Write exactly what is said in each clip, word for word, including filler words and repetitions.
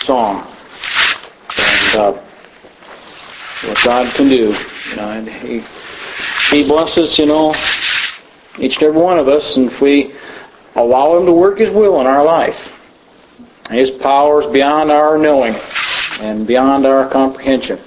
song. And uh, what God can do. You know, and He, He blesses, you know, each and every one of us, and if we allow Him to work His will in our life, His power is beyond our knowing and beyond our comprehension.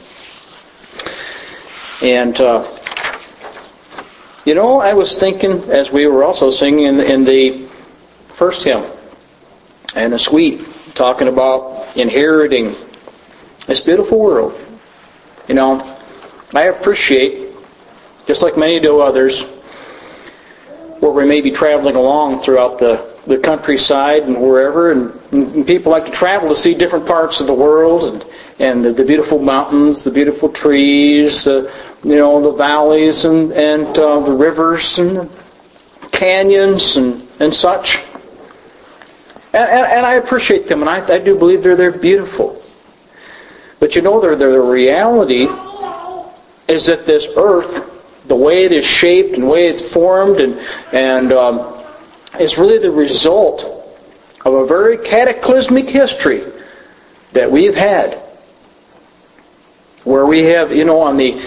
And, uh, you know, I was thinking, as we were also singing in, in the first hymn, and the suite, talking about inheriting this beautiful world. You know, I appreciate, just like many do others, where we may be traveling along throughout the, the countryside and wherever, and, and people like to travel to see different parts of the world, and, and the, the beautiful mountains, the beautiful trees, uh, you know, the valleys and, and uh, the rivers and canyons and, and such. And, and, and I appreciate them, and I, I do believe they're, they're beautiful. But you know, the, the reality is that this earth, the way it is shaped and the way it's formed, and, and um, is really the result of a very cataclysmic history that we've had. Where we have, you know, on the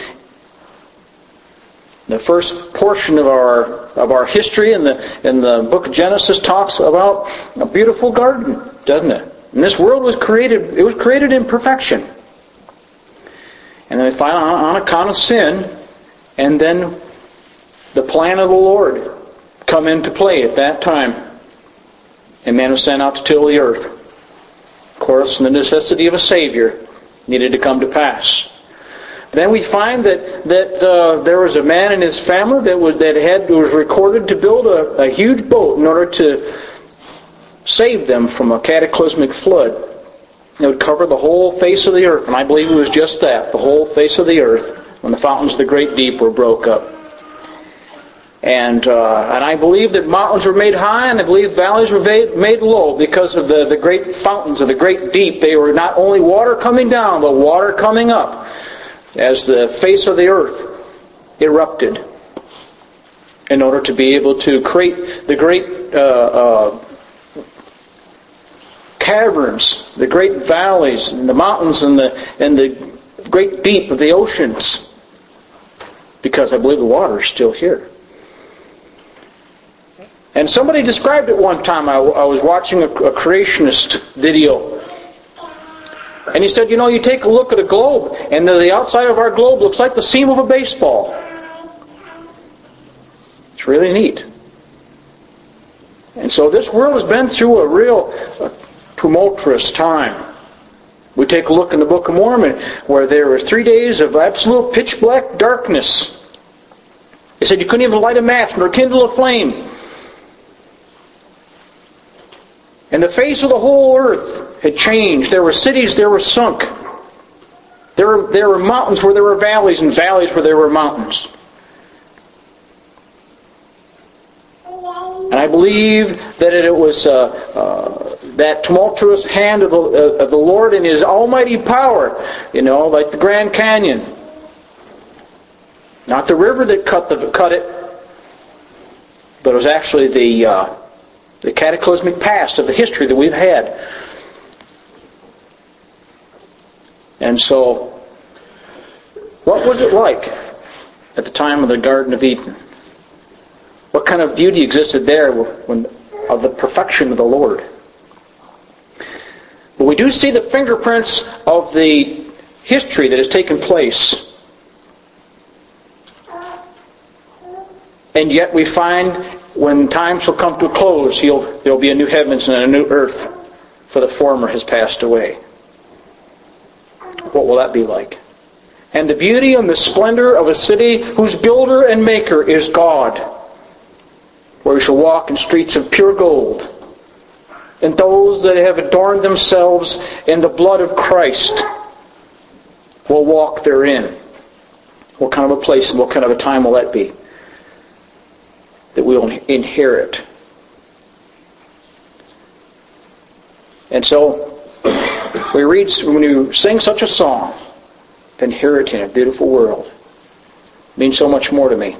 the first portion of our of our history in the in the book of Genesis talks about a beautiful garden, doesn't it? And this world was created, it was created in perfection. And then we find on, on account of sin, and then the plan of the Lord come into play at that time. And man was sent out to till the earth. Of course, the necessity of a Savior needed to come to pass. Then we find that that uh, there was a man in his family that was that had was recorded to build a, a huge boat in order to save them from a cataclysmic flood. It would cover the whole face of the earth, and I believe it was just that, the whole face of the earth, when the fountains of the great deep were broke up. And uh, and I believe that mountains were made high, and I believe valleys were made, made low because of the, the great fountains of the great deep. They were not only water coming down, but water coming up as the face of the earth erupted in order to be able to create the great uh, uh, caverns, the great valleys, and the mountains, and the and the great deep of the oceans. Because I believe the water is still here. And somebody described it one time. I, I was watching a, a creationist video. And he said, you know, you take a look at a globe, and the, the outside of our globe looks like the seam of a baseball. It's really neat. And so this world has been through a real uh, tumultuous time. We take a look in the Book of Mormon, where there were three days of absolute pitch black darkness. They said you couldn't even light a match nor kindle a flame. And the face of the whole earth had changed. There were cities, there were sunk. There were, there were mountains where there were valleys, and valleys where there were mountains. And I believe that it was uh, uh, that tumultuous hand of the, uh, of the Lord in His almighty power, you know, like the Grand Canyon. Not the river that cut, the, cut it, but it was actually the... Uh, the cataclysmic past of the history that we've had. And so, what was it like at the time of the Garden of Eden? What kind of beauty existed there when, of the perfection of the Lord? But we do see the fingerprints of the history that has taken place. And yet we find, when time shall come to a close, he'll, there'll be a new heavens and a new earth, for the former has passed away. What will that be like? And the beauty and the splendor of a city whose builder and maker is God, where we shall walk in streets of pure gold, and those that have adorned themselves in the blood of Christ will walk therein. What kind of a place and what kind of a time will that be that we will inherit? And so, we read, when you sing such a song, inheriting a beautiful world, it means so much more to me.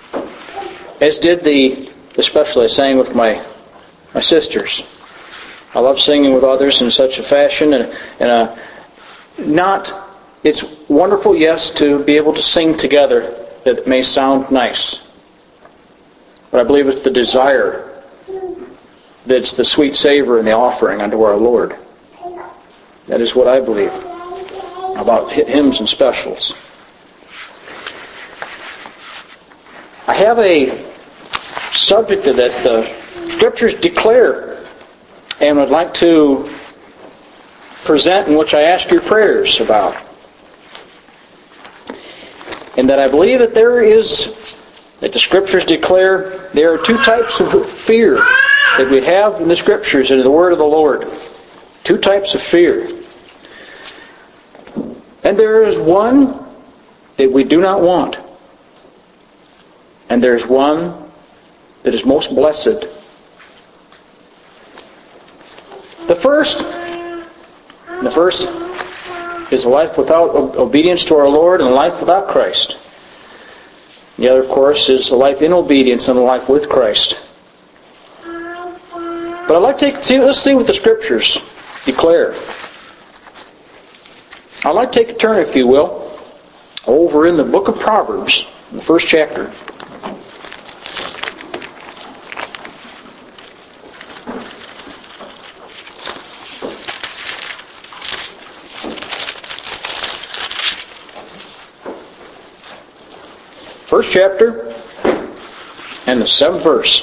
As did the, especially I sang with my my sisters, I love singing with others in such a fashion, and, and uh, not, it's wonderful, yes, to be able to sing together that it may sound nice. But I believe it's the desire that's the sweet savor in the offering unto our Lord. That is what I believe about hymns and specials. I have a subject that the Scriptures declare and would like to present, in which I ask your prayers about. And that I believe that there is, that the Scriptures declare there are two types of fear that we have in the Scriptures and in the Word of the Lord. Two types of fear. And there is one that we do not want. And there is one that is most blessed. The first, the first is a life without obedience to our Lord and a life without Christ. The other, of course, is a life in obedience and a life with Christ. But I'd like to take, see, let's see what the Scriptures declare. I'd like to take a turn, if you will, over in the book of Proverbs, in the first chapter. First chapter and the seventh verse.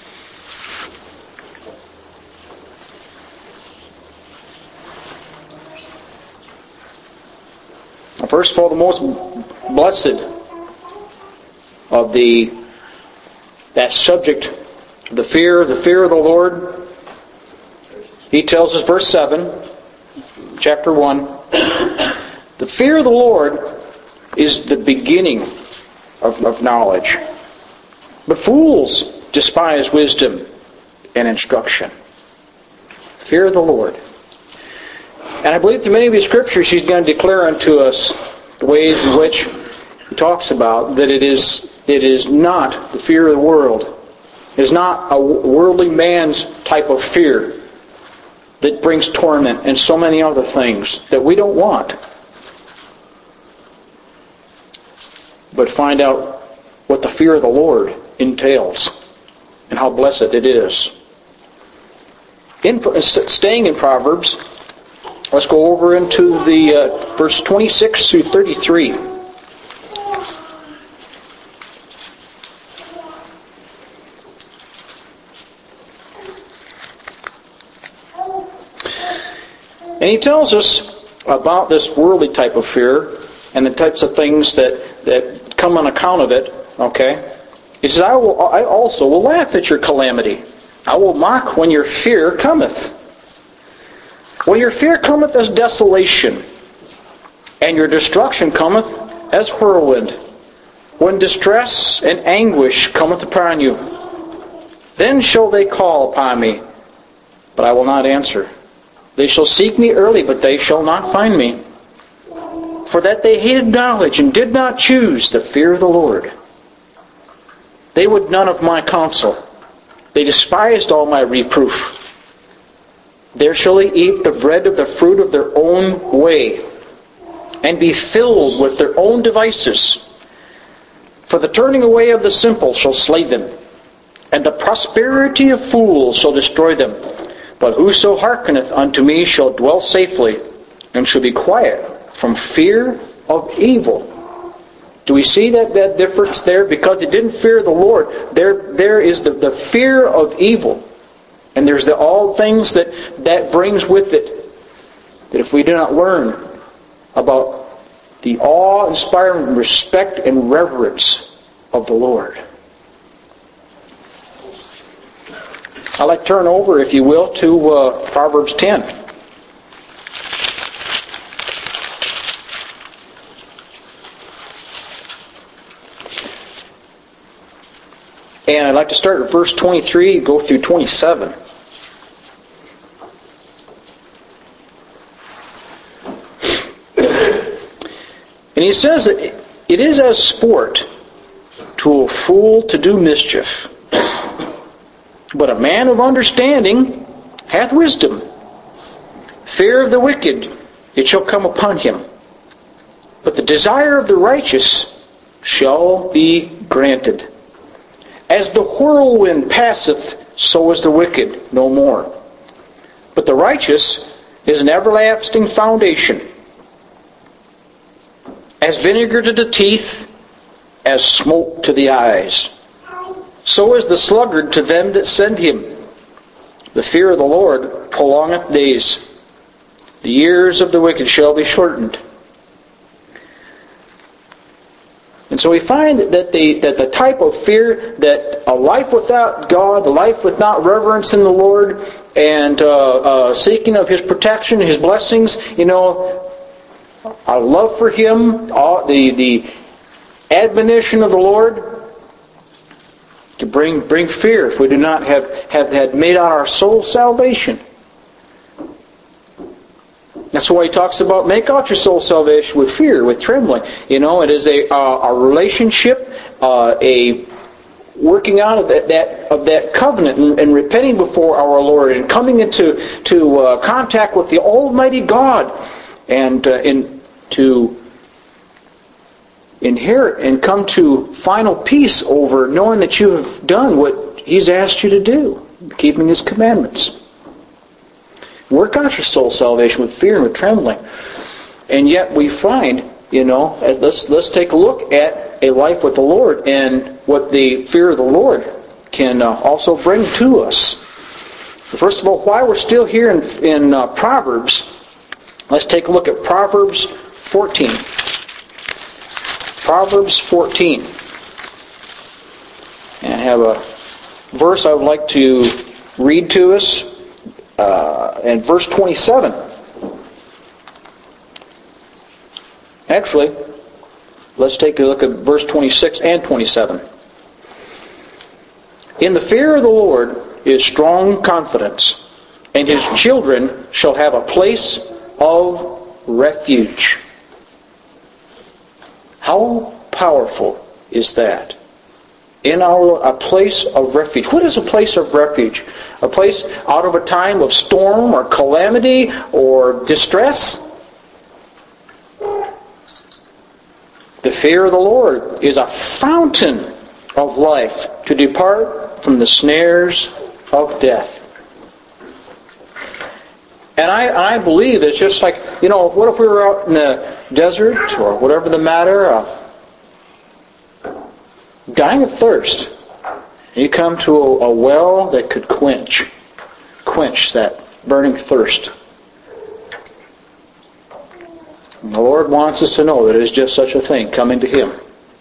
First of all, the most blessed of the that subject, the fear, the fear of the Lord. He tells us, verse seven, chapter one, the fear of the Lord is the beginning of, of knowledge. But fools despise wisdom and instruction. Fear of the Lord. And I believe through many of these Scriptures He's going to declare unto us the ways in which He talks about that it is it is not the fear of the world. It is not a worldly man's type of fear that brings torment and so many other things that we don't want. But find out what the fear of the Lord entails and how blessed it is. In, staying in Proverbs, let's go over into the uh, verse twenty-six through thirty-three. And he tells us about this worldly type of fear and the types of things that, that come on account of it. Okay? He says, I, will, I also will laugh at your calamity. I will mock when your fear cometh. When your fear cometh as desolation, and your destruction cometh as whirlwind, when distress and anguish cometh upon you, then shall they call upon me, but I will not answer. They shall seek me early, but they shall not find me. For that they hated knowledge, and did not choose the fear of the Lord. They would none of my counsel. They despised all my reproof. There shall they eat the bread of the fruit of their own way, and be filled with their own devices. For the turning away of the simple shall slay them, and the prosperity of fools shall destroy them. But whoso hearkeneth unto me shall dwell safely, and shall be quiet from fear of evil. Do we see that, that difference there? Because it didn't fear the Lord. There, there is the, the fear of evil. And there's the, all things that that brings with it. That if we do not learn about the awe-inspiring respect and reverence of the Lord. I'd like to turn over, if you will, to uh, Proverbs ten. And I'd like to start at verse twenty-three, go through twenty-seven. And he says that it is as sport to a fool to do mischief. But a man of understanding hath wisdom. fear of the wicked, it shall come upon him. But the desire of the righteous shall be granted. As the whirlwind passeth, so is the wicked no more. But the righteous is an everlasting foundation. As vinegar to the teeth, as smoke to the eyes. So is the sluggard to them that send him. The fear of the Lord prolongeth days. The years of the wicked shall be shortened. And so we find that the, that the type of fear, that a life without God, a life without reverence in the Lord, and uh, uh, seeking of His protection, His blessings, you know, our love for Him, all, the the admonition of the Lord, to bring bring fear if we do not have, have had made out our soul salvation. That's why he talks about make out your soul salvation with fear, with trembling. You know, it is a uh, a relationship, uh, a working out of that, that of that covenant and, and repenting before our Lord and coming into to uh, contact with the Almighty God, and uh, in to inherit and come to final peace over knowing that you have done what He's asked you to do, keeping His commandments. Work out your soul salvation with fear and with trembling. And yet we find, you know, let's let's take a look at a life with the Lord and what the fear of the Lord can uh, also bring to us. First of all, while we're still here in, in uh, Proverbs, let's take a look at Proverbs fourteen. Proverbs fourteen. And I have a verse I would like to read to us. Uh, and verse twenty-seven. Actually, let's take a look at verse twenty-six and twenty-seven. In the fear of the Lord is strong confidence, and His children shall have a place of refuge. How powerful is that? In our a place of refuge. What is a place of refuge? A place out of a time of storm or calamity or distress? The fear of the Lord is a fountain of life to depart from the snares of death. And I, I believe it's just like, you know, what if we were out in the desert or whatever the matter, uh, dying of thirst. You come to a, a well that could quench, quench that burning thirst. And the Lord wants us to know that it is just such a thing, coming to Him.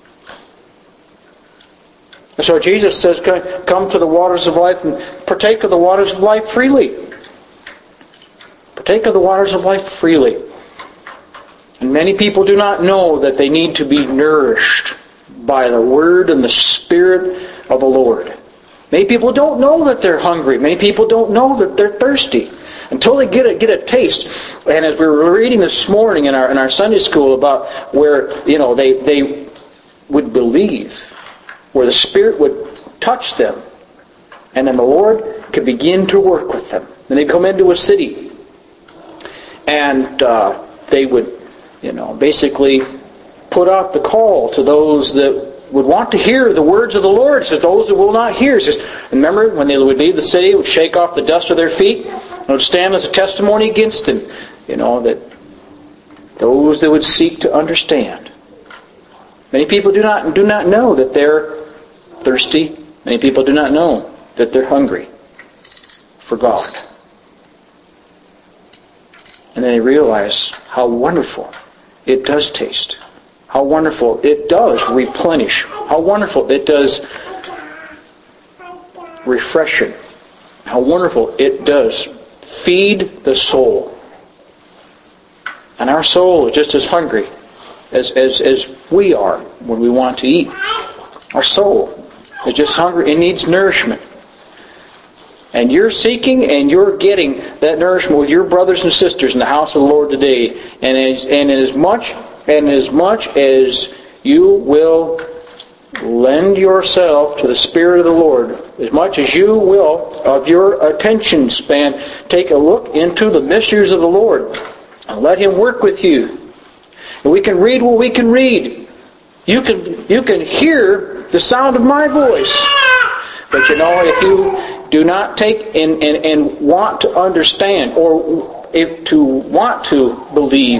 And so Jesus says, come to the waters of life and partake of the waters of life freely. Partake of the waters of life freely. And many people do not know that they need to be nourished by the Word and the Spirit of the Lord. Many people don't know that they're hungry. Many people don't know that they're thirsty until they get a get a taste. And as we were reading this morning in our in our Sunday school about where, you know, they they would believe, where the Spirit would touch them, and then the Lord could begin to work with them. And they come into a city, and uh, they would, you know, basically put out the call to those that would want to hear the words of the Lord. It says, those that will not hear. It says, remember, when they would leave the city, would shake off the dust of their feet, and would stand as a testimony against them. You know, that those that would seek to understand. Many people do not do not know that they're thirsty. Many people do not know that they're hungry for God. And then they realize how wonderful it does taste. How wonderful it does replenish. How wonderful it does refreshing. How wonderful it does feed the soul. And our soul is just as hungry as, as, as we are when we want to eat. Our soul is just hungry. It needs nourishment. And you're seeking and you're getting that nourishment with your brothers and sisters in the house of the Lord today. And as, and as much and as much as you will lend yourself to the Spirit of the Lord, as much as you will of your attention span, take a look into the mysteries of the Lord and let Him work with you. And we can read what we can read. You can you can hear the sound of my voice. But you know, if you do not take and, and, and want to understand, or if to want to believe,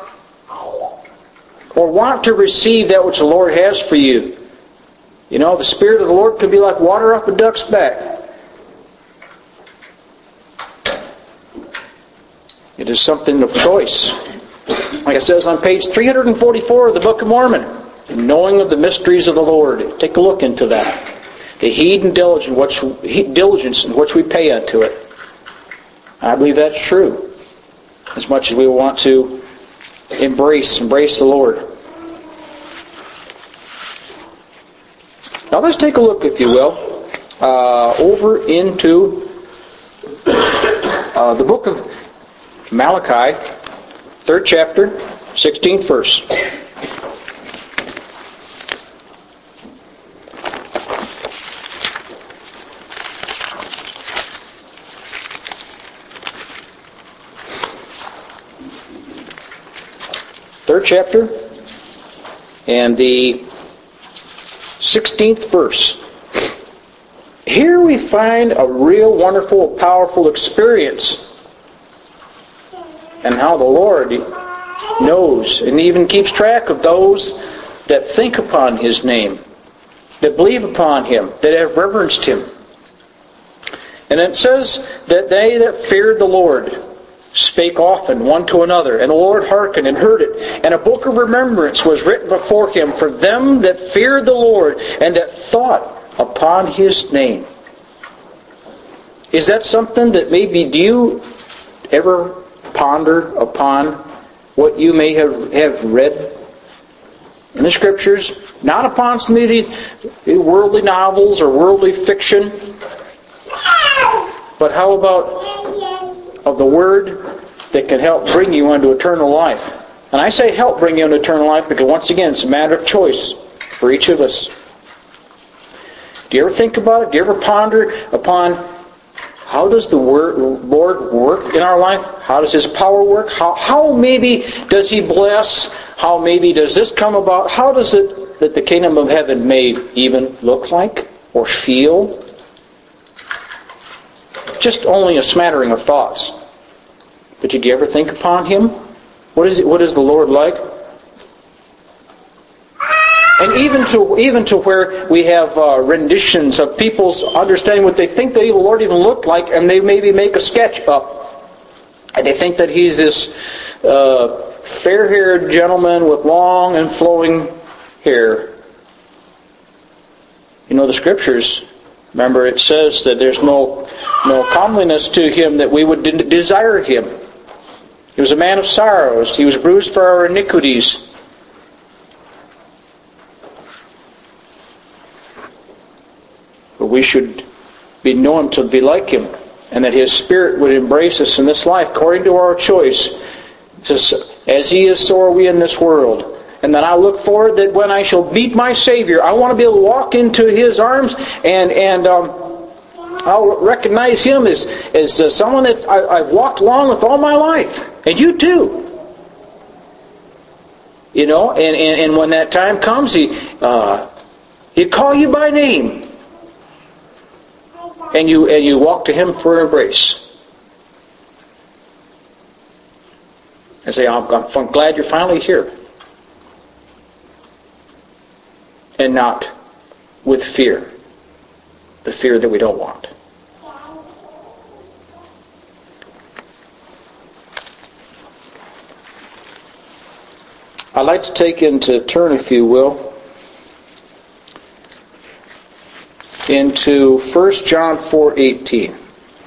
or want to receive that which the Lord has for you, you know, the Spirit of the Lord can be like water up a duck's back. It is something of choice. Like it says on page three forty-four of the Book of Mormon, knowing of the mysteries of the Lord. Take a look into that. The heed and diligence, which, diligence in which we pay unto it. I believe that's true. As much as we want to embrace, embrace the Lord. Now let's take a look, if you will, uh, over into uh, the book of Malachi, third chapter, sixteenth verse. Third chapter, and the sixteenth verse. Here we find a real wonderful, powerful experience, and how the Lord knows and even keeps track of those that think upon His name, that believe upon Him, that have reverenced Him. And it says that they that feared the Lord spake often one to another, and the Lord hearkened and heard it. And a book of remembrance was written before Him for them that feared the Lord and that thought upon His name. Is that something that maybe, do you ever ponder upon what you may have, have read in the Scriptures? Not upon some of these worldly novels or worldly fiction, but how about of the Word that can help bring you unto eternal life? And I say help bring you unto eternal life because once again it's a matter of choice for each of us. Do you ever think about it? Do you ever ponder upon how does the Word, Lord work in our life? How does His power work? How, how maybe does He bless? How maybe does this come about? How does it that the kingdom of heaven may even look like or feel? Just only a smattering of thoughts. But did you ever think upon Him? What is it? What is the Lord like? And even to even to where we have uh, renditions of people's understanding what they think that the Lord even looked like, and they maybe make a sketch up, and they think that He's this uh, fair-haired gentleman with long and flowing hair. You know the Scriptures. Remember, it says that there's no no comeliness to Him that we would de- desire Him. He was a man of sorrows. He was bruised for our iniquities. But we should be know Him to be like Him, and that His Spirit would embrace us in this life according to our choice. It says, as He is, so are we in this world. And then I look forward that when I shall meet my Savior, I want to be able to walk into His arms and and um, I'll recognize Him as as uh, someone that I've walked along with all my life, and you too. You know, and, and, and when that time comes, He uh, He call you by name, and you and you walk to Him for embrace. And say, I'm, I'm glad you're finally here. And not with fear. The fear that we don't want. I'd like to take into turn, if you will, into First John four eighteen.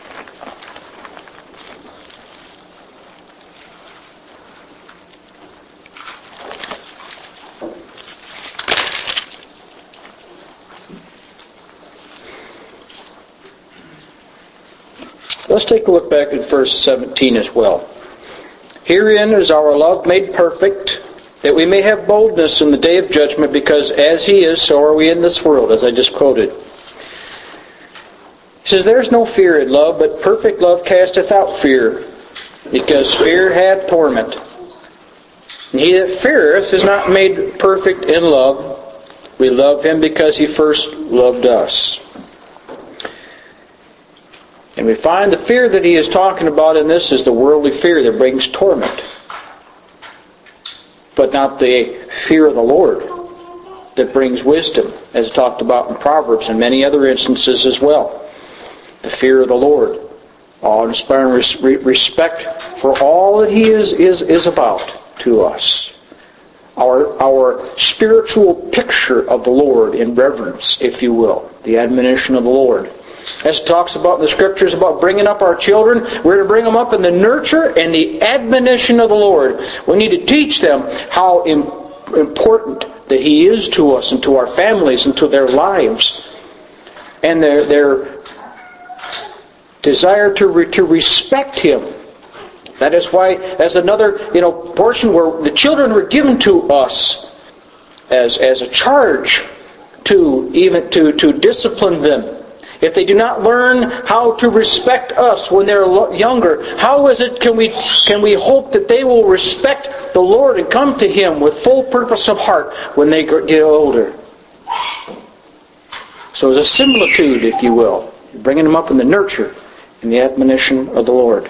Let's take a look back at verse seventeen as well. Herein is our love made perfect, that we may have boldness in the day of judgment, because as He is, so are we in this world, as I just quoted. He says, there's no fear in love, but perfect love casteth out fear, because fear hath torment. And he that feareth is not made perfect in love. We love him because he first loved us. And we find the fear that he is talking about in this is the worldly fear that brings torment. But not the fear of the Lord that brings wisdom, as talked about in Proverbs and many other instances as well. The fear of the Lord. Awe-inspiring respect for all that he is, is, is about to us. Our, our spiritual picture of the Lord in reverence, if you will. The admonition of the Lord. As it talks about in the Scriptures about bringing up our children, we're to bring them up in the nurture and the admonition of the Lord. We need to teach them how important that he is to us and to our families and to their lives. And their, their desire to, re, to respect him. That is why, as another, you know, portion where the children were given to us as, as a charge to even to, to discipline them. If they do not learn how to respect us when they're younger, how is it can we can we hope that they will respect the Lord and come to him with full purpose of heart when they get older? So it's a similitude, if you will, bringing them up in the nurture and the admonition of the Lord.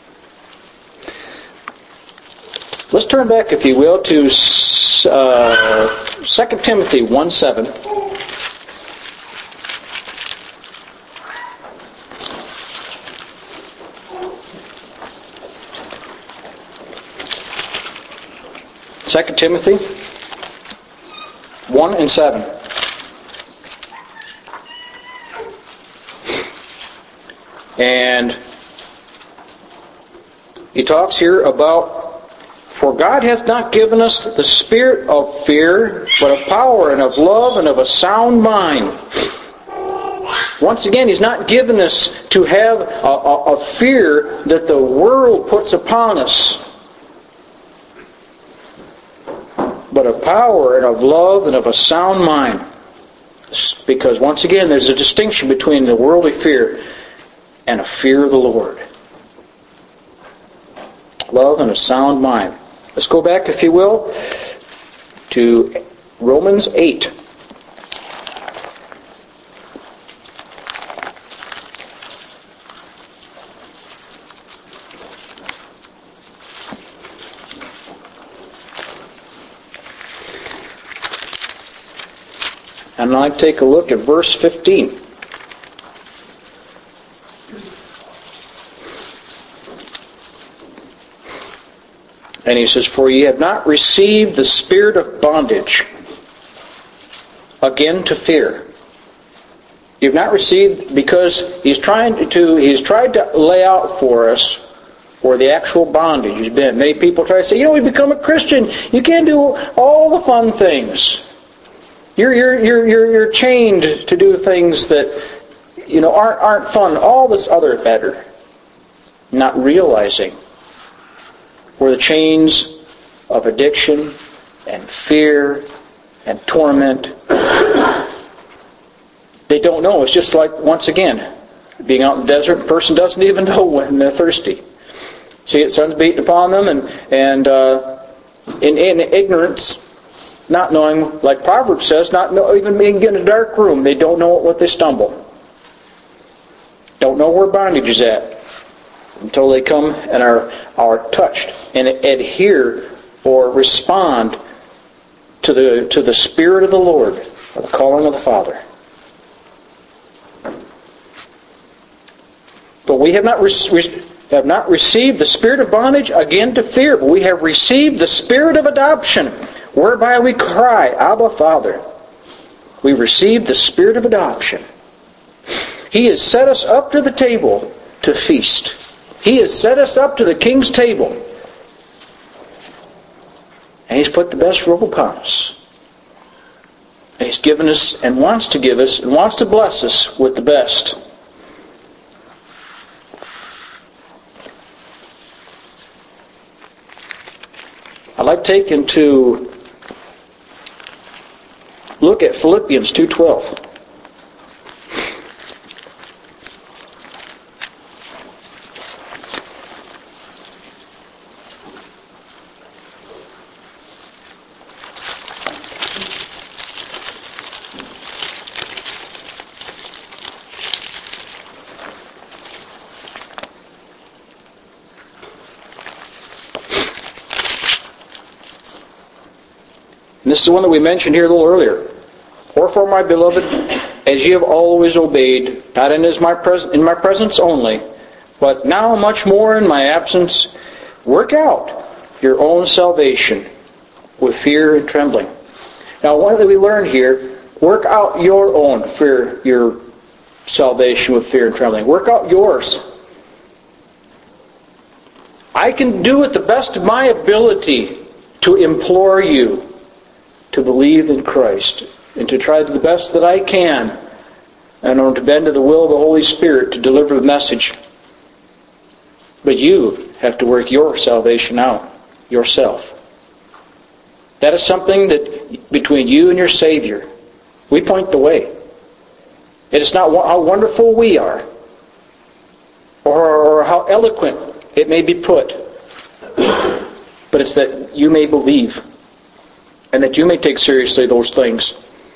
Let's turn back, if you will, to uh, Second Timothy one seven. Second Timothy one and seven. And he talks here about, for God hath not given us the spirit of fear, but of power and of love and of a sound mind. Once again, he's not given us to have a, a, a fear that the world puts upon us, but of power and of love and of a sound mind. Because once again, there's a distinction between the worldly fear and a fear of the Lord. Love and a sound mind. Let's go back, if you will, to Romans eight. And I'd like to take a look at verse fifteen. And he says, for ye have not received the spirit of bondage again to fear. You've not received, because he's trying to he's tried to lay out for us where the actual bondage has been. Many people try to say, you know, we become a Christian, you can't do all the fun things. You're you're you're you're you're chained to do things that, you know, aren't aren't fun. All this other better. Not realizing where the chains of addiction and fear and torment, they don't know. It's just like, once again, being out in the desert, the person doesn't even know when they're thirsty. See, the sun's beating upon them, and and uh, in, in ignorance, not knowing, like Proverbs says, not know, even being in a dark room, they don't know what they stumble. Don't know where bondage is at until they come and are are touched and adhere or respond to the to the Spirit of the Lord, or the calling of the Father. But we have not re- have not received the spirit of bondage again to fear, but we have received the spirit of adoption, whereby we cry, Abba, Father. We received the spirit of adoption. He has set us up to the table to feast. He has set us up to the King's table. And He's put the best robe upon us. And He's given us and wants to give us and wants to bless us with the best. I'd like to take into look at Philippians two twelve. And this is the one that we mentioned here a little earlier. Wherefore, my beloved, as ye have always obeyed, not in, as my pres- in my presence only, but now much more in my absence, work out your own salvation with fear and trembling. Now, what did we learn here? Work out your own fear, your salvation with fear and trembling. Work out yours. I can do it the best of my ability to implore you to believe in Christ and to try the best that I can in order to bend to the will of the Holy Spirit to deliver the message. But you have to work your salvation out yourself. That is something that between you and your Savior, we point the way. It is not how wonderful we are or, or how eloquent it may be put, but it's that you may believe and that you may take seriously those things.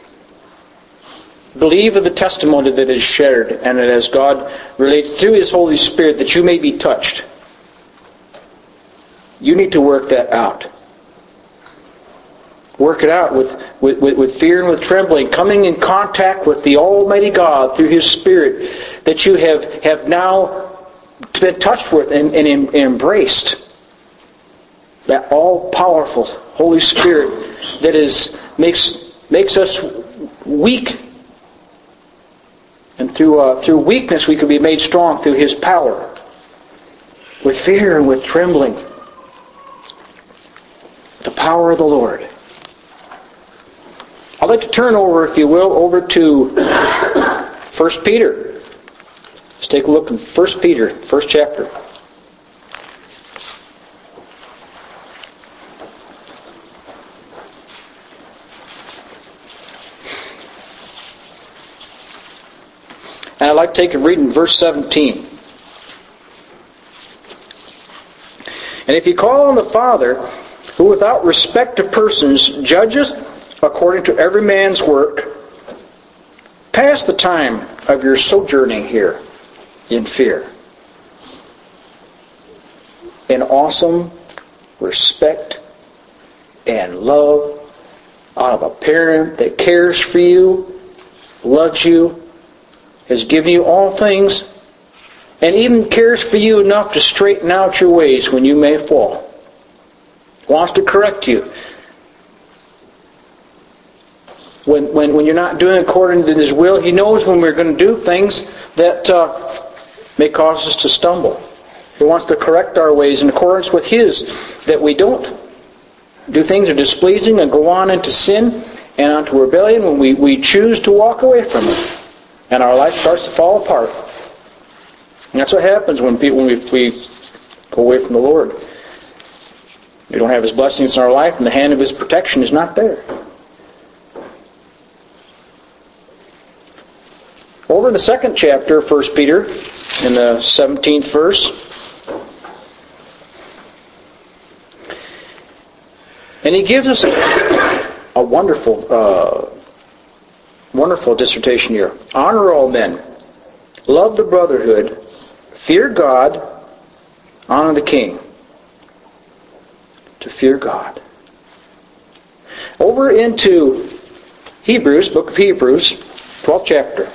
Believe of the testimony that is shared, and that as God relates through His Holy Spirit, that you may be touched. You need to work that out. Work it out with, with, with fear and with trembling, coming in contact with the Almighty God through His Spirit that you have, have now been touched with and, and, and embraced. That all-powerful Holy Spirit that is makes makes us weak. And through uh, through weakness we can be made strong through His power. With fear and with trembling. The power of the Lord. I'd like to turn over, if you will, over to First Peter. Let's take a look in First Peter, first chapter. And I'd like to take a read in verse seventeen. And if you call on the Father, who without respect of persons judgeth according to every man's work, pass the time of your sojourning here in fear, in awesome respect and love out of a parent that cares for you, loves you, has given you all things, and even cares for you enough to straighten out your ways when you may fall. Wants to correct you. When, when, when you're not doing according to His will, He knows when we're going to do things that uh, may cause us to stumble. He wants to correct our ways in accordance with His, that we don't do things that are displeasing and go on into sin and onto rebellion when we, we choose to walk away from it. And our life starts to fall apart. And that's what happens when, people, when we, we go away from the Lord. We don't have His blessings in our life, and the hand of His protection is not there. Over in the second chapter of First Peter, in the seventeenth verse, and he gives us a, a wonderful, uh, wonderful dissertation here. Honor all men, love the brotherhood, fear God, honor the king. To fear God. Over into Hebrews, book of Hebrews, twelfth chapter.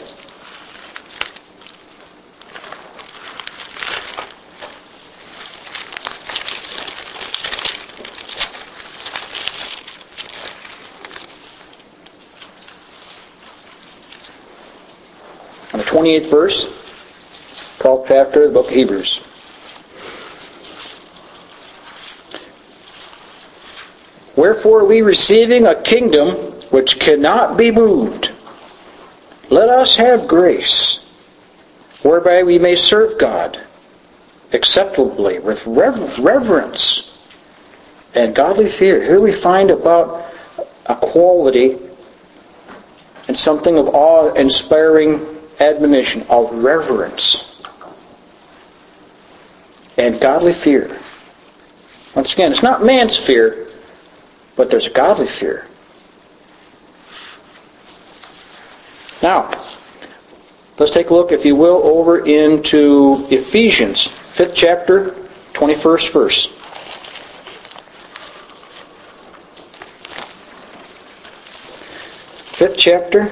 On the twenty-eighth verse, twelfth chapter of the book of Hebrews. Wherefore we receiving a kingdom which cannot be moved, let us have grace, whereby we may serve God acceptably with rever- reverence and godly fear. Here we find about a quality and something of awe-inspiring admonition of reverence and godly fear. Once again, it's not man's fear, but there's a godly fear. Now, let's take a look, if you will, over into Ephesians, fifth chapter, twenty-first verse. fifth chapter.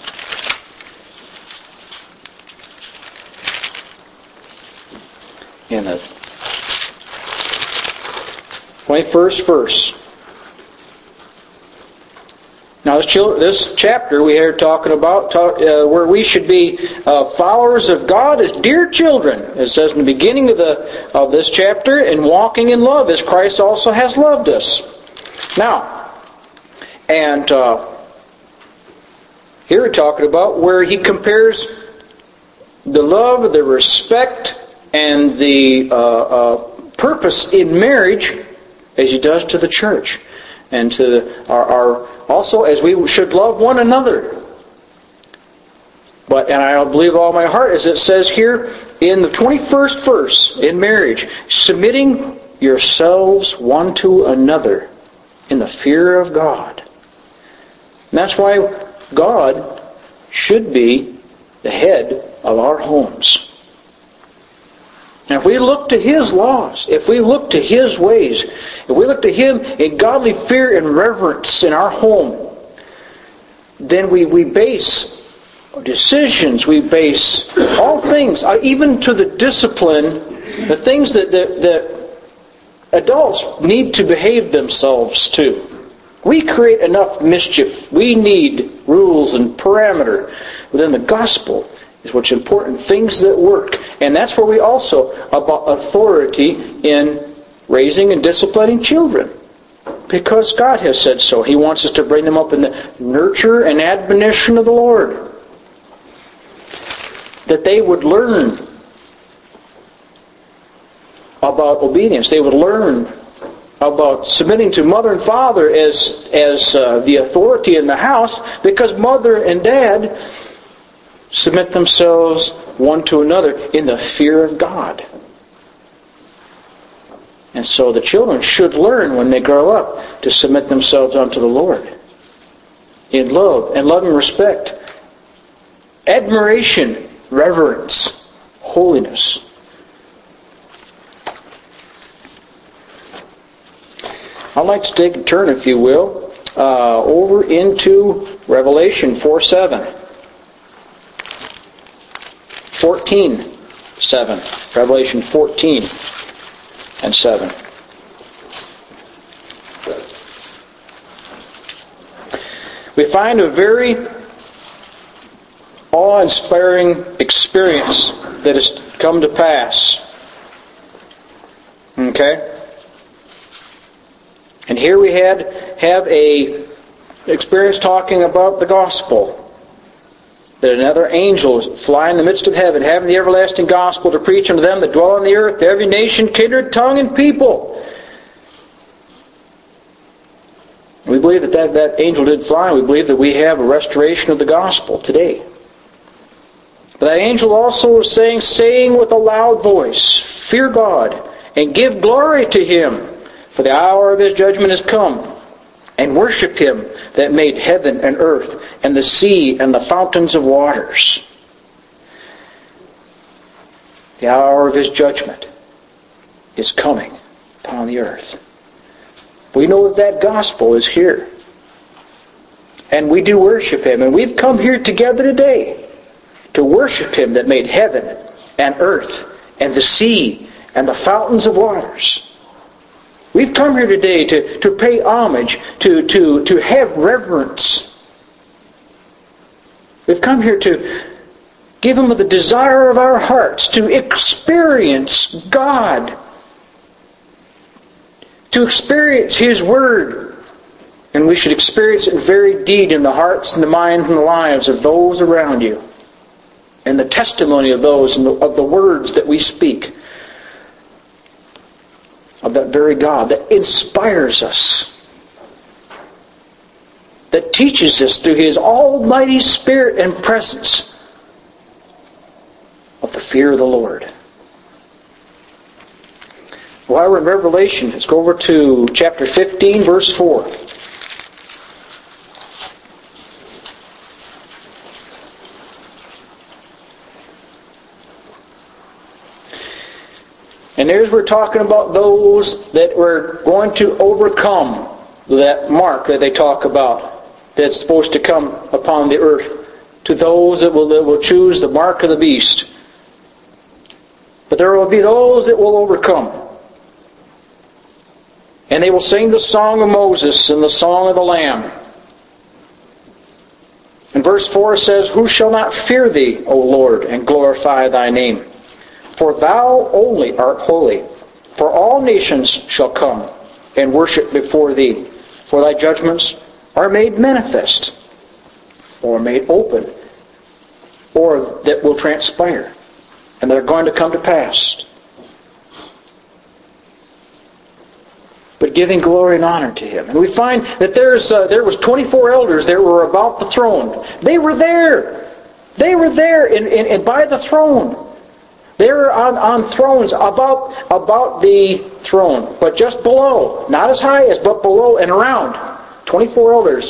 In the twenty-first verse. Now, this, this chapter we are talking about, talk, uh, where we should be uh, followers of God as dear children. It says in the beginning of the of this chapter, and walking in love as Christ also has loved us. Now, and uh, here we're talking about where he compares the love, the respect, and the uh, uh, purpose in marriage as he does to the church, and to the, our, our also as we should love one another. But, and I believe all my heart, as it says here in the twenty-first verse, in marriage, submitting yourselves one to another in the fear of God. And that's why God should be the head of our homes. And if we look to His laws, if we look to His ways, if we look to Him in godly fear and reverence in our home, then we, we base decisions, we base all things, even to the discipline, the things that, that, that adults need to behave themselves to. We create enough mischief. We need rules and parameter within the gospel. Is what's important, things that work. And that's where we also about authority in raising and disciplining children. Because God has said so. He wants us to bring them up in the nurture and admonition of the Lord. That they would learn about obedience. They would learn about submitting to mother and father as, as uh, the authority in the house, because mother and dad submit themselves one to another in the fear of God. And so the children should learn when they grow up to submit themselves unto the Lord in love and loving respect, admiration, reverence, holiness. I'd like to take a turn, if you will, uh, over into Revelation four seven. fourteen seven. Revelation fourteen and seven. We find a very awe-inspiring experience that has come to pass. Okay? And here we had have a experience talking about the gospel. That another angel is flying in the midst of heaven, having the everlasting gospel to preach unto them that dwell on the earth, to every nation, kindred, tongue, and people. We believe that, that that angel did fly. We believe that we have a restoration of the gospel today. But that angel also was saying, saying with a loud voice, fear God, and give glory to Him, for the hour of His judgment is come, and worship Him that made heaven and earth, and the sea, and the fountains of waters. The hour of His judgment is coming upon the earth. We know that that gospel is here. And we do worship Him. And we've come here together today to worship Him that made heaven and earth, and the sea, and the fountains of waters. We've come here today to, to pay homage, to, to, to have reverence. We've come here to give Him the desire of our hearts, to experience God, to experience His Word. And we should experience it in very deed in the hearts and the minds and the lives of those around you, and the testimony of those and the, of the words that we speak of that very God that inspires us, that teaches us through His almighty Spirit and presence of the fear of the Lord. While we're in Revelation, let's go over to chapter fifteen, verse four. And there's we're talking about those that were going to overcome that mark that they talk about. that's supposed to come upon the earth, to those that will, that will choose the mark of the beast. But there will be those that will overcome. And they will sing the song of Moses and the song of the Lamb. And verse four says, "Who shall not fear thee, O Lord, and glorify thy name? For thou only art holy. For all nations shall come and worship before thee. For thy judgments are made manifest," or made open, or that will transpire, and they're going to come to pass. But giving glory and honor to Him. And we find that there's uh, there was twenty-four elders that were about the throne. They were there. They were there in, in, in by the throne. They were on, on thrones about, about the throne, but just below. Not as high as, but below and around. twenty-four elders.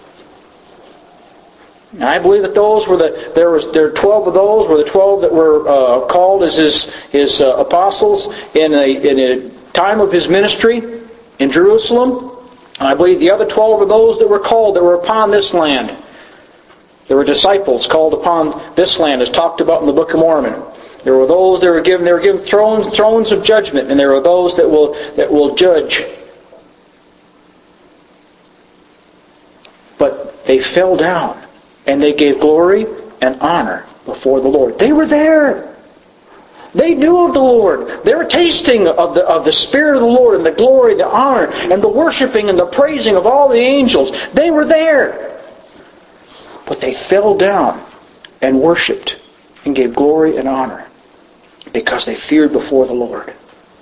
And I believe that those were the there was there were twelve of those were the twelve that were uh, called as his his uh, apostles in a in a time of his ministry in Jerusalem. And I believe the other twelve are those that were called that were upon this land. There were disciples called upon this land, as talked about in the Book of Mormon. There were those that were given they were given thrones thrones of judgment, and there were those that will that will judge. But they fell down. And they gave glory and honor before the Lord. They were there. They knew of the Lord. They were tasting of the, of the Spirit of the Lord and the glory, the honor, and the worshiping and the praising of all the angels. They were there. But they fell down and worshipped and gave glory and honor because they feared before the Lord.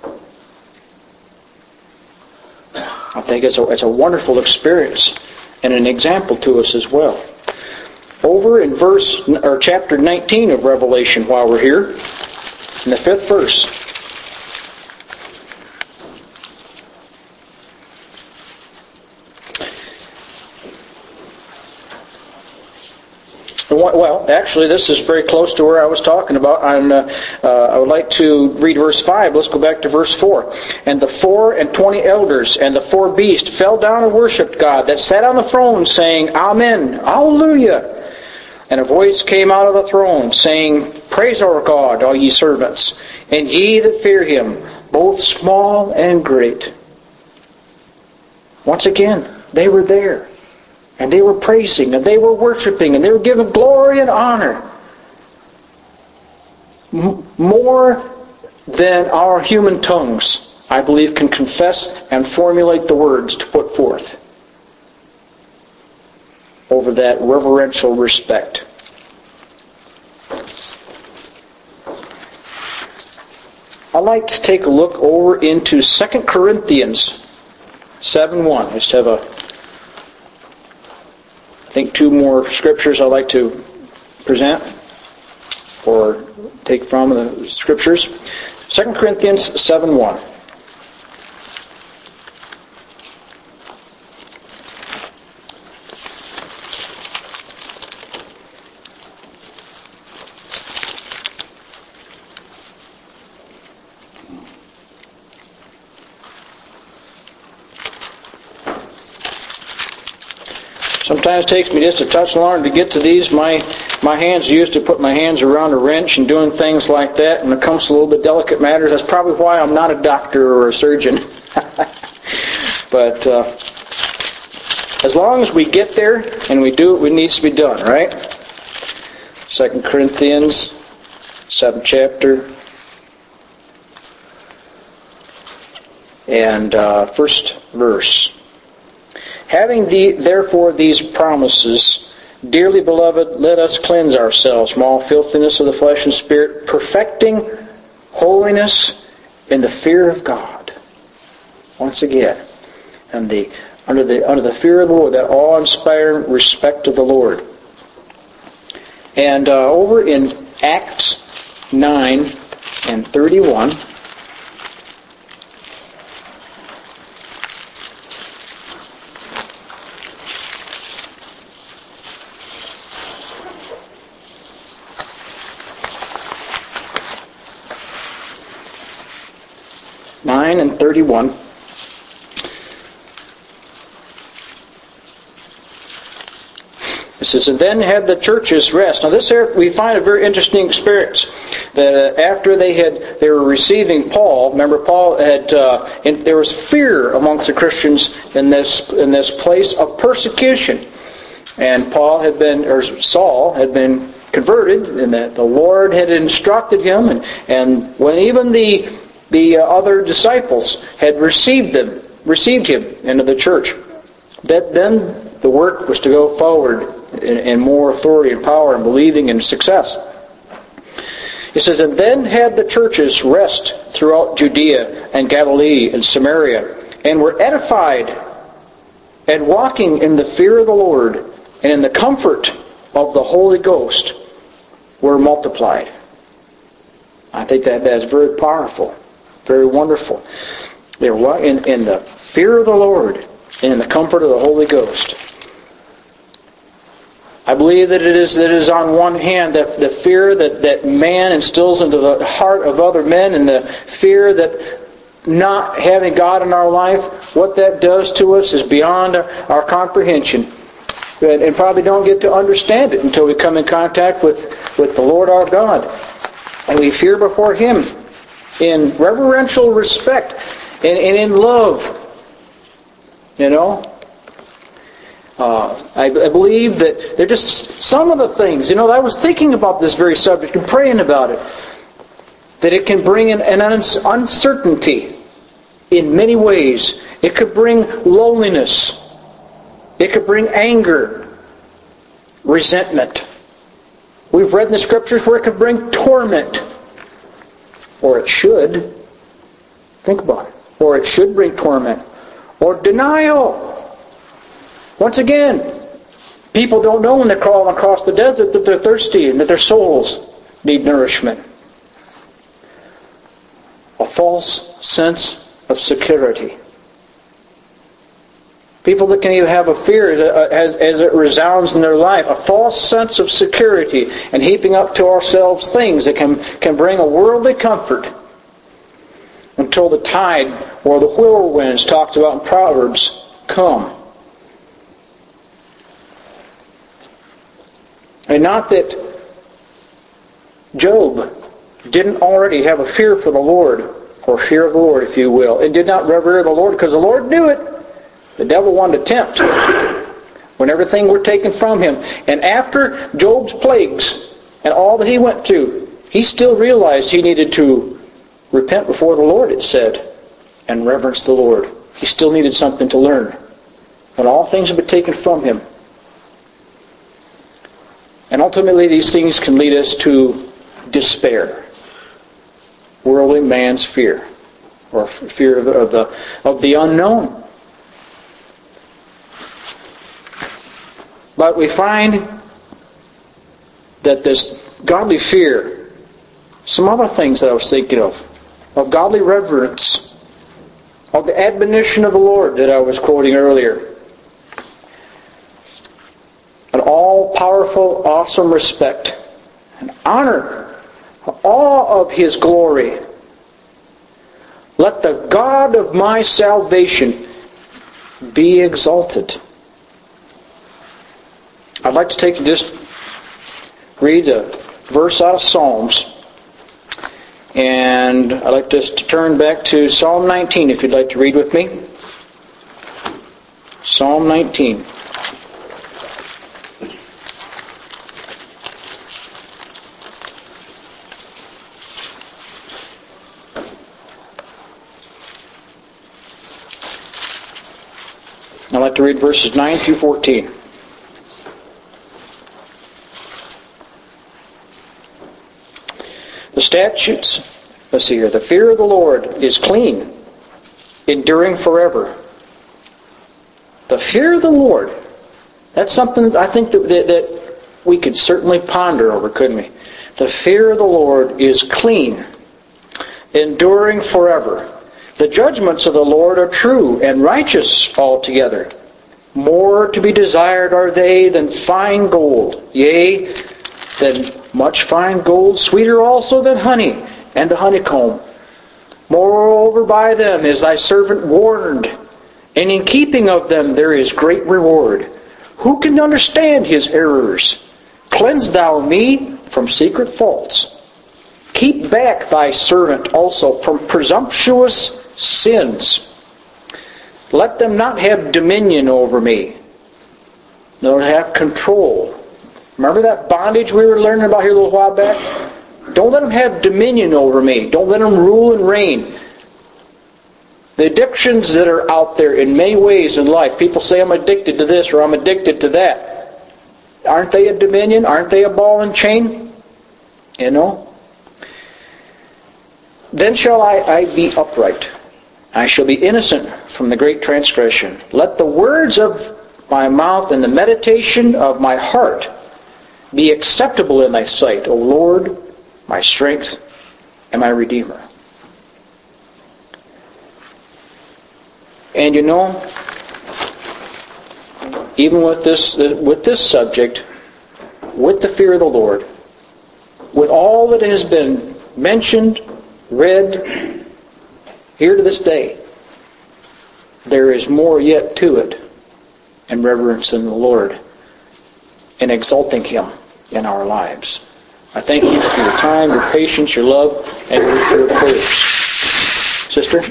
I think it's a, it's a wonderful experience and an example to us as well. Over in verse or chapter nineteen of Revelation, while we're here, in the fifth verse. Well, actually, this is very close to where I was talking about. I'm, uh, uh, I would like to read verse five. Let's go back to verse four. "And the four and twenty elders and the four beasts fell down and worshipped God that sat on the throne, saying, Amen, Hallelujah. And a voice came out of the throne, saying, Praise our God, all ye servants, and ye that fear Him, both small and great." Once again, they were there. And they were praising, and they were worshiping, and they were giving glory and honor. M- more than our human tongues, I believe, can confess and formulate the words to put forth over that reverential respect. I'd like to take a look over into Second Corinthians seven one. I just have a, I think, two more scriptures I'd like to present or take from the scriptures. Second Corinthians seven one. Sometimes it takes me just a touch longer to get to these. My my hands are used to put my hands around a wrench and doing things like that. When it comes to a little bit delicate matters, that's probably why I'm not a doctor or a surgeon. But uh, as long as we get there and we do what needs to be done, right? Second Corinthians, seventh chapter, and uh, first verse. "Having the, therefore these promises, dearly beloved, let us cleanse ourselves from all filthiness of the flesh and spirit, perfecting holiness in the fear of God." Once again, and the under the under the fear of the Lord, that awe-inspiring respect of the Lord. And uh, over in Acts nine and thirty-one. nine and thirty-one. It says, and then had the churches rest. Now this here, we find a very interesting experience. That after they had, they were receiving Paul. Remember, Paul had, uh, and there was fear amongst the Christians in this in this place of persecution. And Paul had been, or Saul had been converted, and that the Lord had instructed him. And, and when even the the other disciples had received them, received him into the church, that then the work was to go forward in, in more authority and power and believing and success. It says, and then had the churches rest throughout Judea and Galilee and Samaria, and were edified, and walking in the fear of the Lord and in the comfort of the Holy Ghost were multiplied. I think that that is very powerful, very wonderful. They were in, in the fear of the Lord and in the comfort of the Holy Ghost. I believe that it is that it is on one hand that the fear that, that man instills into the heart of other men, and the fear that not having God in our life, what that does to us is beyond our, our comprehension. And, and probably don't get to understand it until we come in contact with, with the Lord our God. And we fear before Him in reverential respect and, and in love. You know? Uh, I, I believe that they're just some of the things, you know, I was thinking about this very subject and praying about it, that it can bring an, an uncertainty in many ways. It could bring loneliness. It could bring anger, resentment. We've read in the Scriptures where it could bring torment. Or it should. Think about it. Or it should bring torment. Or denial. Once again, people don't know when they're crawling across the desert that they're thirsty and that their souls need nourishment. A false sense of security. People that can even have a fear as, as it resounds in their life. A false sense of security and heaping up to ourselves things that can, can bring a worldly comfort until the tide or the whirlwinds talked about in Proverbs come. And not that Job didn't already have a fear for the Lord, or fear of the Lord, if you will, and did not revere the Lord because the Lord knew it. The devil wanted to tempt when everything were taken from him. And after Job's plagues and all that he went through, he still realized he needed to repent before the Lord, it said, and reverence the Lord. He still needed something to learn when all things have been taken from him. And ultimately these things can lead us to despair. Worldly man's fear. Or fear of the, of the, of the unknown. But we find that this godly fear, some other things that I was thinking of, of godly reverence, of the admonition of the Lord that I was quoting earlier, an all-powerful, awesome respect, and honor, awe of His glory. Let the God of my salvation be exalted. I'd like to take and just read a verse out of Psalms. And I'd like us to turn back to Psalm nineteen, if you'd like to read with me. Psalm nineteen. I'd like to read verses nine through fourteen. The statutes, let's see here, the fear of the Lord is clean, enduring forever. The fear of the Lord, that's something I think that, that, that we could certainly ponder over, couldn't we? The fear of the Lord is clean, enduring forever. The judgments of the Lord are true and righteous altogether. More to be desired are they than fine gold, yea, than much fine gold, sweeter also than honey and the honeycomb. Moreover, by them is thy servant warned, and in keeping of them there is great reward. Who can understand his errors? Cleanse thou me from secret faults. Keep back thy servant also from presumptuous sins. Let them not have dominion over me, nor have control. Remember that bondage we were learning about here a little while back? Don't let them have dominion over me. Don't let them rule and reign. The addictions that are out there in many ways in life, people say, I'm addicted to this or I'm addicted to that. Aren't they a dominion? Aren't they a ball and chain? You know? Then shall I, I be upright. I shall be innocent from the great transgression. Let the words of my mouth and the meditation of my heart be acceptable in thy sight, O Lord, my strength and my Redeemer. And you know, even with this with this subject, with the fear of the Lord, with all that has been mentioned, read here to this day, there is more yet to it in reverence in the Lord and exalting Him in our lives. I thank you for your time, your patience, your love, and your prayers. Sister?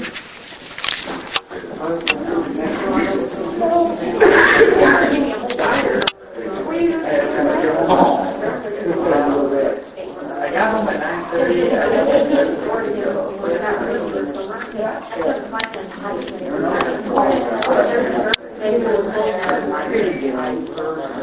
Thank you.